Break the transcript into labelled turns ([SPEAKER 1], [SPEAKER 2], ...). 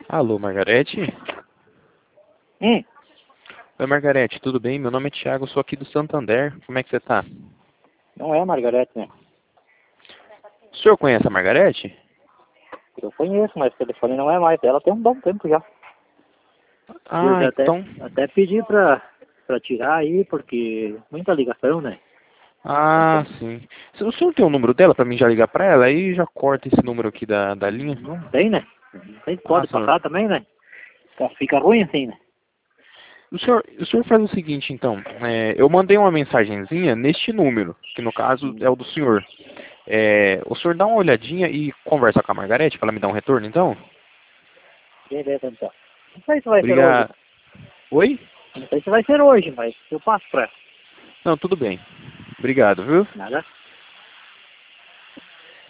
[SPEAKER 1] Alô, Margarete?
[SPEAKER 2] Hum,
[SPEAKER 1] Oi, Margarete, tudo bem? Meu nome é Thiago, sou aqui do Santander. Como é que você tá?
[SPEAKER 2] não é a Margarete, né?
[SPEAKER 1] O senhor conhece a Margarete?
[SPEAKER 2] Eu conheço, mas o telefone não é mais dela tem um bom tempo já. Eu
[SPEAKER 1] Ah,
[SPEAKER 2] já
[SPEAKER 1] então...
[SPEAKER 2] até pedi pra tirar aí, porque muita ligação, né?
[SPEAKER 1] Ah, sim. O senhor tem o número dela pra mim já ligar pra ela? Aí já corta esse número aqui da linha.
[SPEAKER 2] Não tem, né? Não sei se
[SPEAKER 1] Ah,
[SPEAKER 2] pode
[SPEAKER 1] senhor.
[SPEAKER 2] passar também, né? Fica ruim assim, né?
[SPEAKER 1] O senhor faz o seguinte, então. Eu mandei uma mensagenzinha neste número, que no caso é o do senhor. O senhor dá uma olhadinha e conversa com a Margarete pra ela me dar um retorno, então?
[SPEAKER 2] Beleza, então. Não sei se vai ser hoje.
[SPEAKER 1] Obrigado. Oi?
[SPEAKER 2] Não sei se vai ser hoje, mas eu passo pra ela.
[SPEAKER 1] Não, tudo bem. Obrigado, viu?
[SPEAKER 2] Nada.